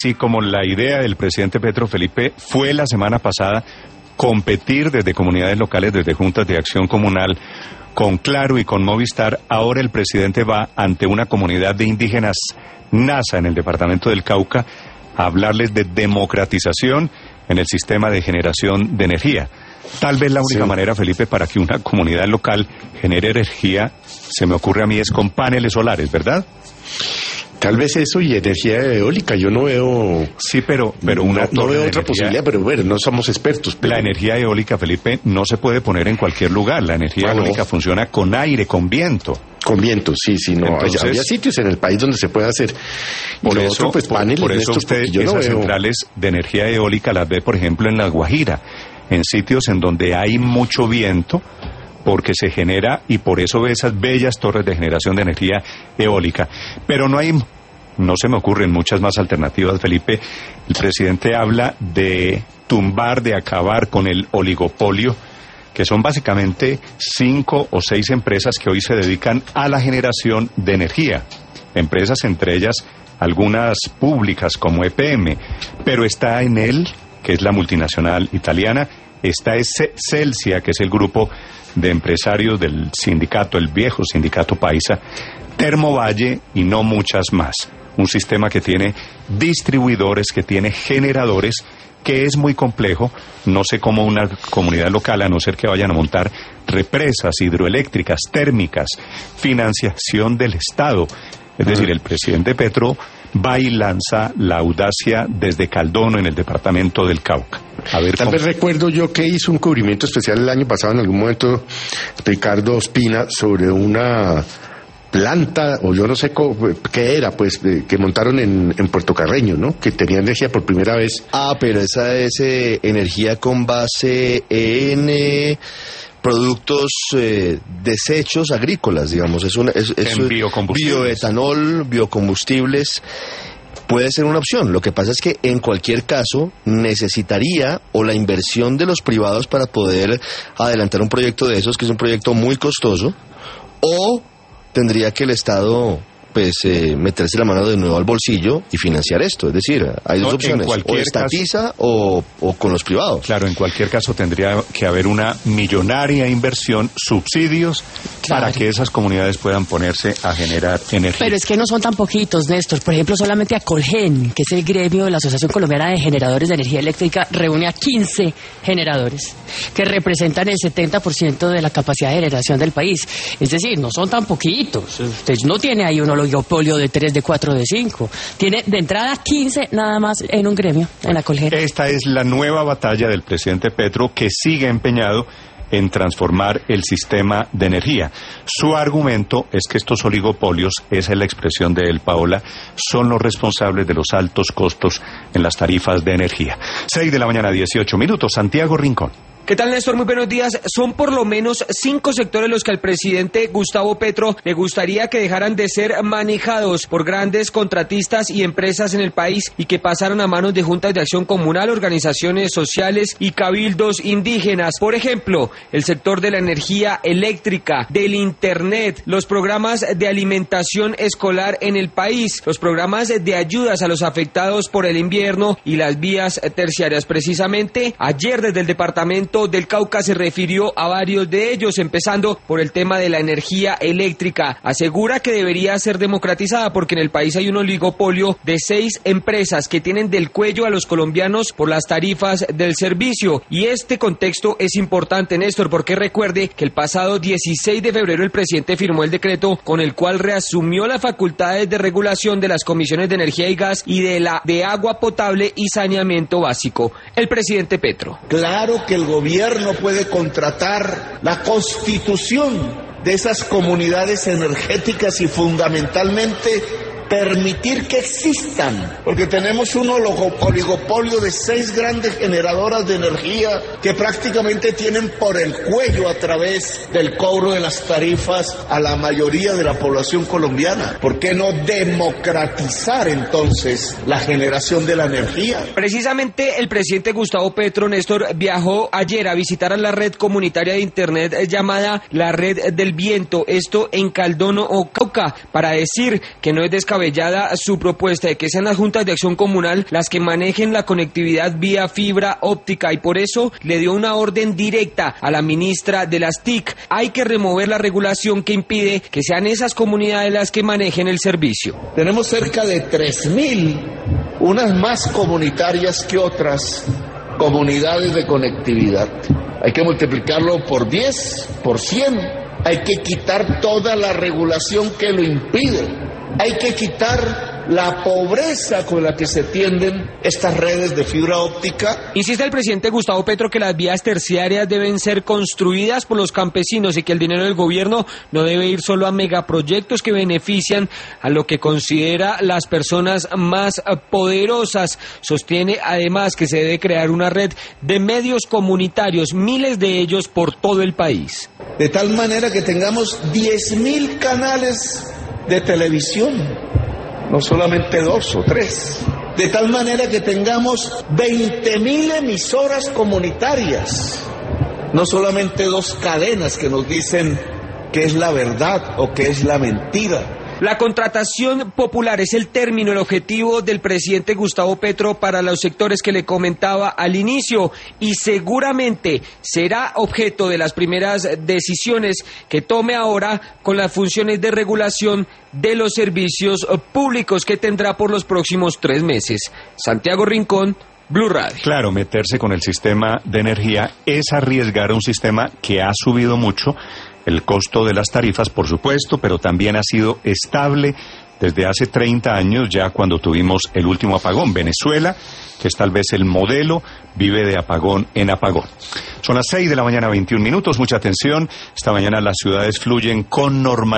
Sí, como la idea del presidente Petro, Felipe, fue la semana pasada competir desde comunidades locales, desde juntas de acción comunal, con Claro y con Movistar. Ahora el presidente va ante una comunidad de indígenas Nasa en el departamento del Cauca a hablarles de democratización en el sistema de generación de energía. Tal vez la única manera, Felipe, para que una comunidad local genere energía, se me ocurre a mí, es con paneles solares, ¿verdad? Tal vez eso y energía eólica, yo no veo... Sí, pero no veo otra posibilidad, pero bueno, no somos expertos. Pero... La energía eólica, Felipe, no se puede poner en cualquier lugar. La energía eólica funciona con aire, con viento. Con viento, sí, no. Entonces, había sitios en el país donde se puede hacer. Por eso, pues, paneles, por eso usted esas centrales de energía eólica las ve, por ejemplo, en La Guajira, en sitios en donde hay mucho viento, porque se genera, y por eso ve esas bellas torres de generación de energía eólica. Pero no se me ocurren muchas más alternativas, Felipe. El presidente habla de tumbar, de acabar con el oligopolio, que son básicamente 5 o 6 empresas que hoy se dedican a la generación de energía. Empresas, entre ellas algunas públicas como EPM, pero está Enel, que es la multinacional italiana, está Celsia, que es el grupo de empresarios del sindicato, el viejo sindicato paisa, Termovalle y no muchas más. Un sistema que tiene distribuidores, que tiene generadores, que es muy complejo. No sé cómo una comunidad local, a no ser que vayan a montar represas hidroeléctricas, térmicas, financiación del Estado. Es decir, el presidente Petro va y lanza la audacia desde Caldono, en el departamento del Cauca. A ver, tal vez recuerdo yo que hizo un cubrimiento especial el año pasado, en algún momento, Ricardo Ospina, sobre una planta, o yo no sé qué era, pues, que montaron en Puerto Carreño, ¿no? Que tenía energía por primera vez. Pero esa es energía con base en productos, desechos agrícolas, digamos. Es bioetanol, biocombustibles. Puede ser una opción. Lo que pasa es que en cualquier caso necesitaría la inversión de los privados para poder adelantar un proyecto de esos, que es un proyecto muy costoso, o tendría que el Estado meterse la mano de nuevo al bolsillo y financiar esto. Es decir, hay dos opciones, o estatiza o con los privados. Claro, en cualquier caso tendría que haber una millonaria inversión, subsidios, para que esas comunidades puedan ponerse a generar energía. Pero es que no son tan poquitos, Néstor. Por ejemplo, solamente Acolgen, que es el gremio de la Asociación Colombiana de Generadores de Energía Eléctrica, reúne a 15 generadores, que representan el 70% de la capacidad de generación del país. Es decir, no son tan poquitos. Usted no tiene ahí un oligopolio de 3, de 4, de 5. Tiene de entrada 15 nada más en un gremio, en Acolgen. Esta es la nueva batalla del presidente Petro, que sigue empeñado en transformar el sistema de energía. Su argumento es que estos oligopolios, esa es la expresión de él, Paola, son los responsables de los altos costos en las tarifas de energía. 6 de la mañana, 18 minutos. Santiago Rincón. ¿Qué tal, Néstor? Muy buenos días. Son por lo menos 5 sectores los que al presidente Gustavo Petro le gustaría que dejaran de ser manejados por grandes contratistas y empresas en el país y que pasaran a manos de juntas de acción comunal, organizaciones sociales y cabildos indígenas. Por ejemplo, el sector de la energía eléctrica, del internet, los programas de alimentación escolar en el país, los programas de ayudas a los afectados por el invierno y las vías terciarias. Precisamente, ayer desde el departamento del Cauca se refirió a varios de ellos, empezando por el tema de la energía eléctrica. Asegura que debería ser democratizada porque en el país hay un oligopolio de 6 empresas que tienen del cuello a los colombianos por las tarifas del servicio. Y este contexto es importante, Néstor, porque recuerde que el pasado 16 de febrero el presidente firmó el decreto con el cual reasumió las facultades de regulación de las comisiones de energía y gas y de agua potable y saneamiento básico. El presidente Petro. Claro que el gobierno puede contratar la constitución de esas comunidades energéticas y fundamentalmente permitir que existan, porque tenemos un oligopolio de 6 grandes generadoras de energía que prácticamente tienen por el cuello a través del cobro de las tarifas a la mayoría de la población colombiana. ¿Por qué no democratizar entonces la generación de la energía? Precisamente el presidente Gustavo Petro, Néstor, viajó ayer a visitar a la red comunitaria de internet llamada la Red del Viento, esto en Caldono o Cauca, para decir que no es descabellado descabellada su propuesta de que sean las juntas de acción comunal las que manejen la conectividad vía fibra óptica, y por eso le dio una orden directa a la ministra de las TIC. Hay que remover la regulación que impide que sean esas comunidades las que manejen el servicio. Tenemos cerca de 3.000, unas más comunitarias que otras, comunidades de conectividad. Hay que multiplicarlo por 10, por 100. Hay que quitar toda la regulación que lo impide. Hay que quitar la pobreza con la que se tienden estas redes de fibra óptica. Insiste el presidente Gustavo Petro que las vías terciarias deben ser construidas por los campesinos y que el dinero del gobierno no debe ir solo a megaproyectos que benefician a lo que considera las personas más poderosas. Sostiene además que se debe crear una red de medios comunitarios, miles de ellos por todo el país. De tal manera que tengamos 10.000 canales de televisión, no solamente 2 o 3. De tal manera que tengamos 20.000 emisoras comunitarias, no solamente 2 cadenas que nos dicen qué es la verdad o qué es la mentira. La contratación popular es el término, el objetivo del presidente Gustavo Petro para los sectores que le comentaba al inicio, y seguramente será objeto de las primeras decisiones que tome ahora con las funciones de regulación de los servicios públicos que tendrá por los próximos 3 meses. Santiago Rincón, Blue Radio. Claro, meterse con el sistema de energía es arriesgar un sistema que ha subido mucho. El costo de las tarifas, por supuesto, pero también ha sido estable desde hace 30 años, ya cuando tuvimos el último apagón. Venezuela, que es tal vez el modelo, vive de apagón en apagón. Son las 6 de la mañana, 21 minutos. Mucha atención. Esta mañana las ciudades fluyen con normalidad.